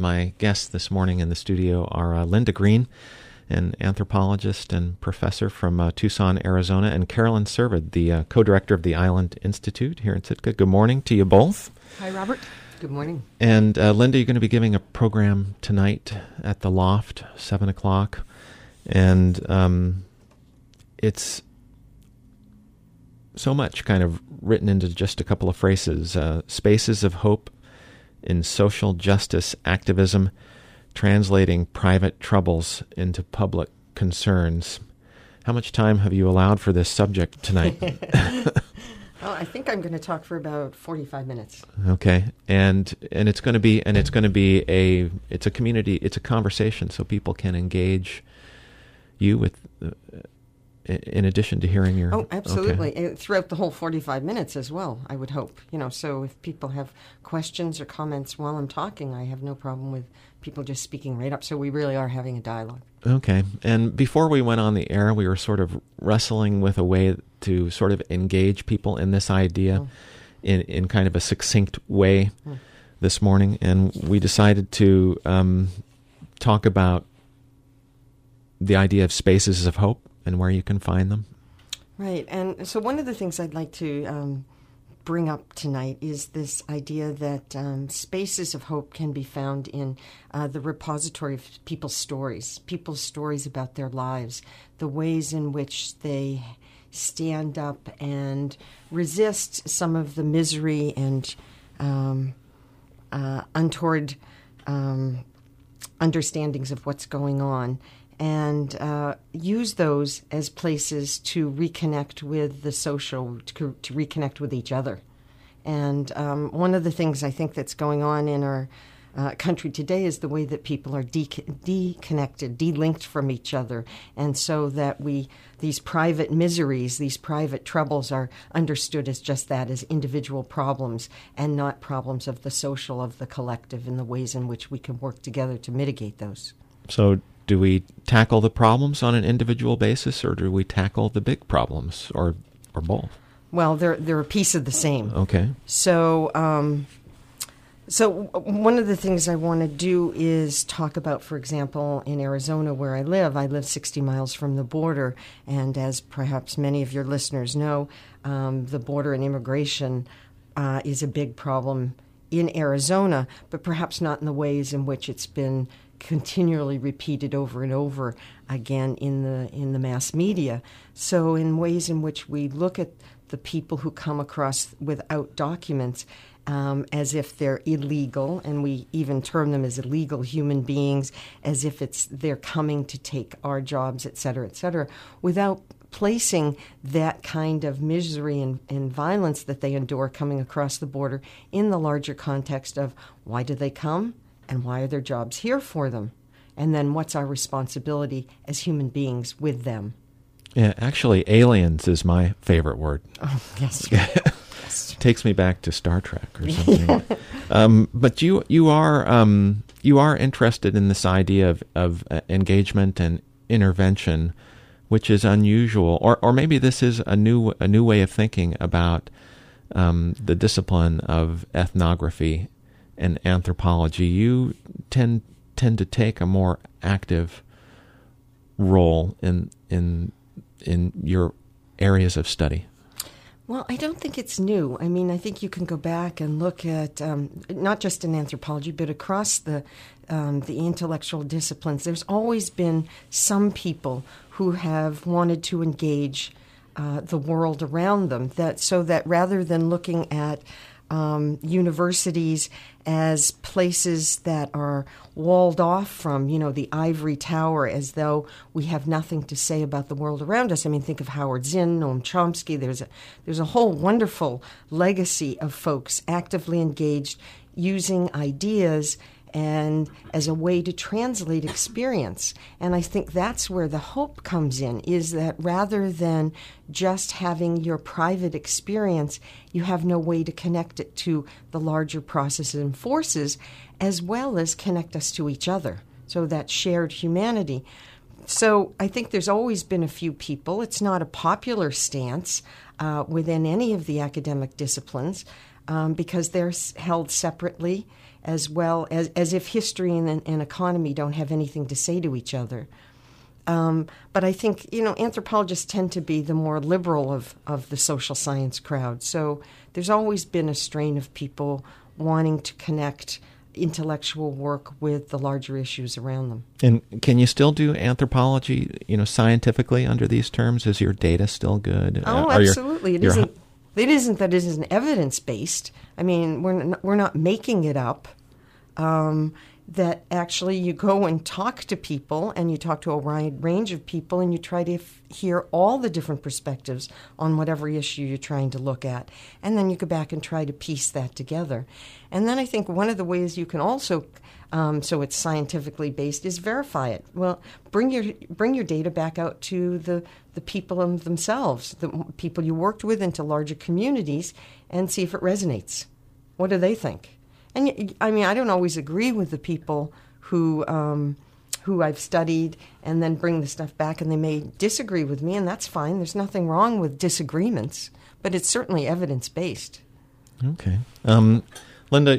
My guests this morning in the studio are Linda Green, an anthropologist and professor from Tucson, Arizona, and Carolyn Servid, the co-director of the Island Institute here in Sitka. Good morning to you both. Hi, Robert. Good morning. And Linda, you're going to be giving a program tonight at the Loft, 7 o'clock. And it's so much kind of written into just a couple of phrases. Spaces of hope in social justice activism, translating private troubles into public concerns. How much time have you allowed for this subject tonight? Well, I think I'm going to talk for about 45 minutes. Okay, and it's going to be it's a community, it's a conversation, so people can engage you with. In addition to hearing your... Oh, absolutely. Okay. Throughout the whole 45 minutes as well, I would hope. So if people have questions or comments while I'm talking, I have no problem with people just speaking right up. So we really are having a dialogue. Okay. And before we went on the air, we were sort of wrestling with a way to sort of engage people in this idea in kind of a succinct way this morning. And we decided to talk about the idea of spaces of hope and where you can find them. Right. And so one of the things I'd like to bring up tonight is this idea that spaces of hope can be found in the repository of people's stories about their lives, the ways in which they stand up and resist some of the misery and untoward understandings of what's going on, and use those as places to reconnect with the social, to reconnect with each other. And one of the things I think that's going on in our country today is the way that people are deconnected, delinked from each other, and so that these private miseries, these private troubles are understood as just that, as individual problems, and not problems of the social, of the collective, and the ways in which we can work together to mitigate those. So do we tackle the problems on an individual basis, or do we tackle the big problems, or both? Well, they're a piece of the same. Okay. So one of the things I want to do is talk about, for example, in Arizona where I live 60 miles from the border, and as perhaps many of your listeners know, the border and immigration is a big problem in Arizona, but perhaps not in the ways in which it's been continually repeated over and over again in the mass media. So in ways in which we look at the people who come across without documents as if they're illegal, and we even term them as illegal human beings, as if they're coming to take our jobs, et cetera, without placing that kind of misery and violence that they endure coming across the border in the larger context of why do they come? And why are their jobs here for them? And then what's our responsibility as human beings with them? Yeah, actually, aliens is my favorite word. Oh, yes. Takes me back to Star Trek or something. But you are interested in this idea of engagement and intervention, which is unusual, or maybe this is a new way of thinking about the discipline of ethnography and anthropology. You tend to take a more active role in your areas of study. Well, I don't think it's new. I mean, I think you can go back and look at not just in anthropology, but across the intellectual disciplines. There's always been some people who have wanted to engage the world around them. So that rather than looking at universities as places that are walled off from, the ivory tower, as though we have nothing to say about the world around us. I mean, think of Howard Zinn, Noam Chomsky. There's a whole wonderful legacy of folks actively engaged, using ideas and as a way to translate experience. And I think that's where the hope comes in, is that rather than just having your private experience, you have no way to connect it to the larger processes and forces, as well as connect us to each other. So that shared humanity. So I think there's always been a few people. It's not a popular stance within any of the academic disciplines because they're held separately as well as if history and economy don't have anything to say to each other. But I think, anthropologists tend to be the more liberal of the social science crowd. So there's always been a strain of people wanting to connect intellectual work with the larger issues around them. And can you still do anthropology, scientifically under these terms? Is your data still good? Oh, absolutely. It isn't that it isn't evidence-based. I mean, we're not making it up. That actually you go and talk to people, and you talk to a wide range of people, and you try to hear all the different perspectives on whatever issue you're trying to look at. And then you go back and try to piece that together. And then I think one of the ways you can also, so it's scientifically based, is verify it. Well, bring your data back out to the people themselves, the people you worked with, into larger communities, and see if it resonates. What do they think? And I mean, I don't always agree with the people who I've studied and then bring the stuff back, and they may disagree with me, and that's fine. There's nothing wrong with disagreements, but it's certainly evidence-based. Okay. Linda,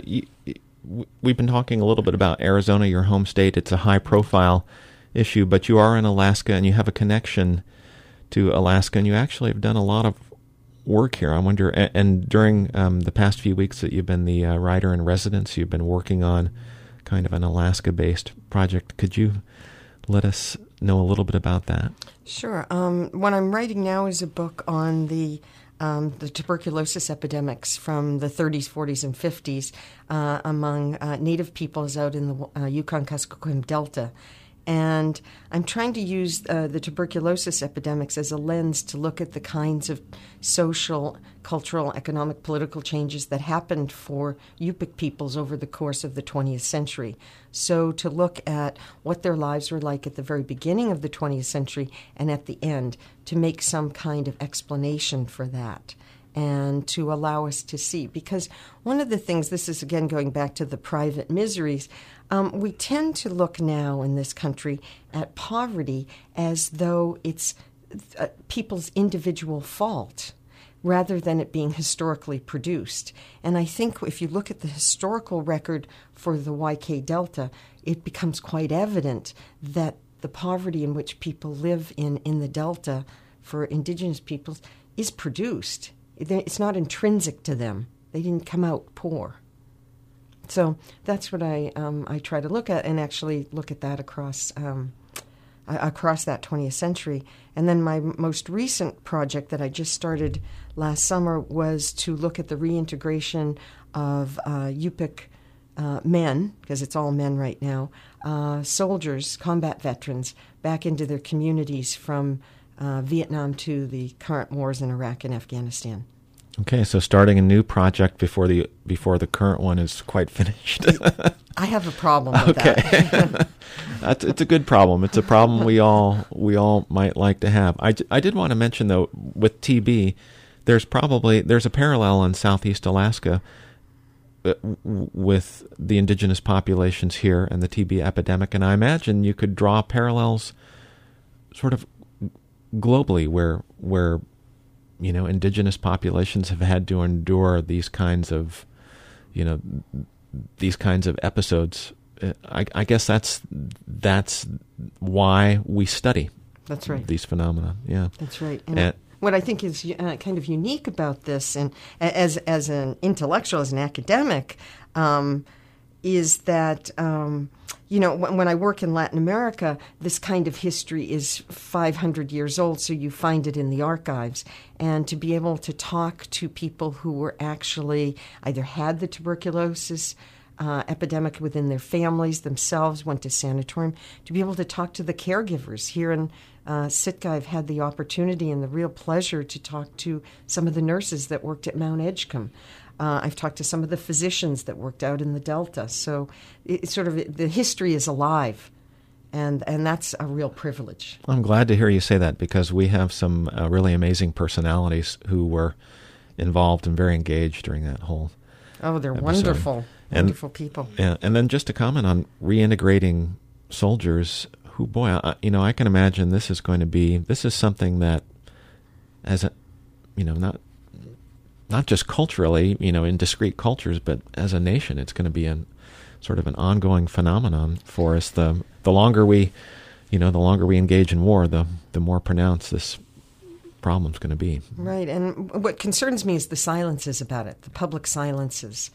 we've been talking a little bit about Arizona, your home state. It's a high-profile issue, but you are in Alaska, and you have a connection to Alaska, and you actually have done a lot of work here. I wonder, and during the past few weeks that you've been the writer in residence, you've been working on kind of an Alaska-based project. Could you let us know a little bit about that? Sure. What I'm writing now is a book on the tuberculosis epidemics from the 30s, 40s, and 50s among Native peoples out in the Yukon-Kuskokwim Delta. And I'm trying to use the tuberculosis epidemics as a lens to look at the kinds of social, cultural, economic, political changes that happened for Yupik peoples over the course of the 20th century. So to look at what their lives were like at the very beginning of the 20th century and at the end, to make some kind of explanation for that, and to allow us to see. Because one of the things, this is again going back to the private miseries, we tend to look now in this country at poverty as though it's people's individual fault, rather than it being historically produced. And I think if you look at the historical record for the YK Delta, it becomes quite evident that the poverty in which people live in the Delta for indigenous peoples is produced. It's not intrinsic to them. They didn't come out poor. So that's what I try to look at, and actually look at that across that 20th century. And then my most recent project that I just started last summer was to look at the reintegration of Yupik men, because it's all men right now, soldiers, combat veterans, back into their communities from Vietnam to the current wars in Iraq and Afghanistan. Okay, so starting a new project before the current one is quite finished. I have a problem with that. It's a good problem. It's a problem we all might like to have. I did want to mention, though, with TB, there's a parallel in Southeast Alaska with the indigenous populations here and the TB epidemic, and I imagine you could draw parallels sort of globally where indigenous populations have had to endure these kinds of episodes. I guess that's why we study. That's right. These phenomena. Yeah. That's right. And what I think is kind of unique about this, and as an intellectual, as an academic, is that when I work in Latin America, this kind of history is 500 years old, so you find it in the archives. And to be able to talk to people who were actually either had the tuberculosis epidemic within their families themselves, went to sanatorium, to be able to talk to the caregivers. Here in Sitka, I've had the opportunity and the real pleasure to talk to some of the nurses that worked at Mount Edgecombe. I've talked to some of the physicians that worked out in the Delta. So it's sort of the history is alive, and that's a real privilege. I'm glad to hear you say that, because we have some really amazing personalities who were involved and very engaged during that whole they're episode. Wonderful people. Yeah, and then just to comment on reintegrating soldiers, who, boy, I can imagine this is something that, as a, not just culturally, in discrete cultures, but as a nation, it's going to be sort of an ongoing phenomenon for us. The longer we engage in war, the more pronounced this problem's going to be. Right, and what concerns me is the silences about it, the public silences.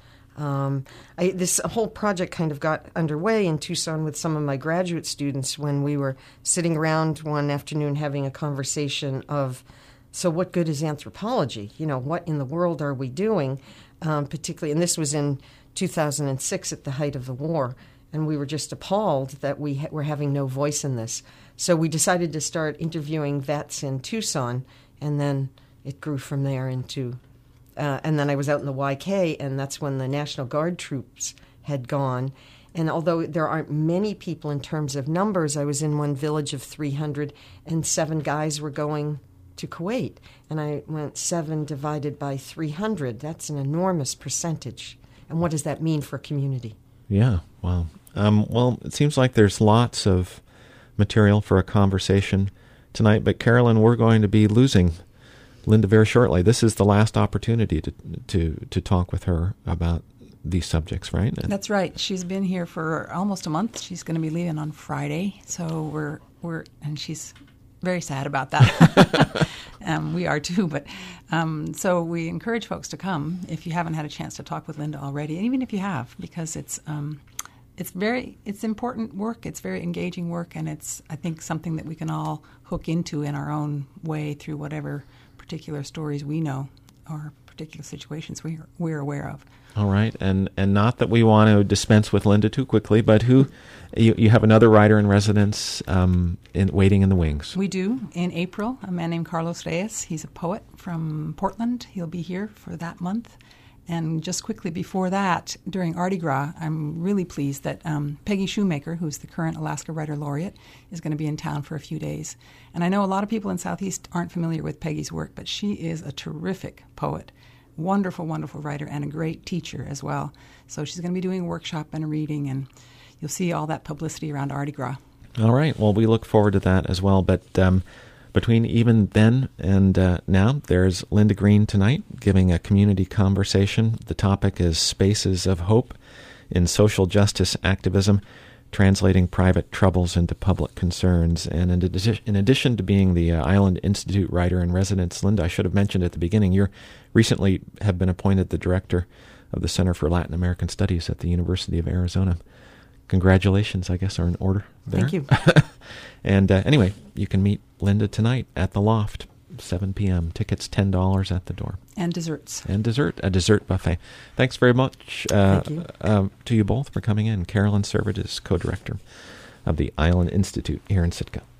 This whole project kind of got underway in Tucson with some of my graduate students when we were sitting around one afternoon having a conversation of, so what good is anthropology? What in the world are we doing? Particularly, and this was in 2006 at the height of the war, and we were just appalled that we were having no voice in this. So we decided to start interviewing vets in Tucson, and then it grew from there into... and then I was out in the YK, and that's when the National Guard troops had gone. And although there aren't many people in terms of numbers, I was in one village of 300, and 7 guys were going to Kuwait. And I went 7 divided by 300. That's an enormous percentage. And what does that mean for a community? Yeah, wow. Well, it seems like there's lots of material for a conversation tonight, but Carolyn, we're going to be losing Linda very shortly. This is the last opportunity to talk with her about these subjects, right? That's right. She's been here for almost a month. She's going to be leaving on Friday, so and she's very sad about that. We are too, but so we encourage folks to come if you haven't had a chance to talk with Linda already, and even if you have, because it's important work. It's very engaging work, and it's, I think, something that we can all hook into in our own way through whatever particular stories we know or particular situations we're aware of. All right, and not that we want to dispense with Linda too quickly, but you have another writer in residence waiting in the wings. We do. In April, a man named Carlos Reyes. He's a poet from Portland. He'll be here for that month. And just quickly before that, during Mardi Gras, I'm really pleased that Peggy Shoemaker, who's the current Alaska Writer Laureate, is going to be in town for a few days. And I know a lot of people in Southeast aren't familiar with Peggy's work, but she is a terrific poet, wonderful, wonderful writer, and a great teacher as well. So she's going to be doing a workshop and a reading, and you'll see all that publicity around Mardi Gras. All right. Well, we look forward to that as well. But between even then and now, there's Linda Green tonight giving a community conversation. The topic is Spaces of Hope in Social Justice Activism, Translating Private Troubles into Public Concerns. And in addition to being the Island Institute writer in residence, Linda, I should have mentioned at the beginning, you recently have been appointed the director of the Center for Latin American Studies at the University of Arizona. Congratulations, I guess, are in order there. Thank you. And anyway, you can meet Linda tonight at the Loft, 7 p.m. Tickets $10 at the door. And desserts. And a dessert buffet. Thanks very much to you both for coming in. Carolyn Servid is co-director of the Island Institute here in Sitka.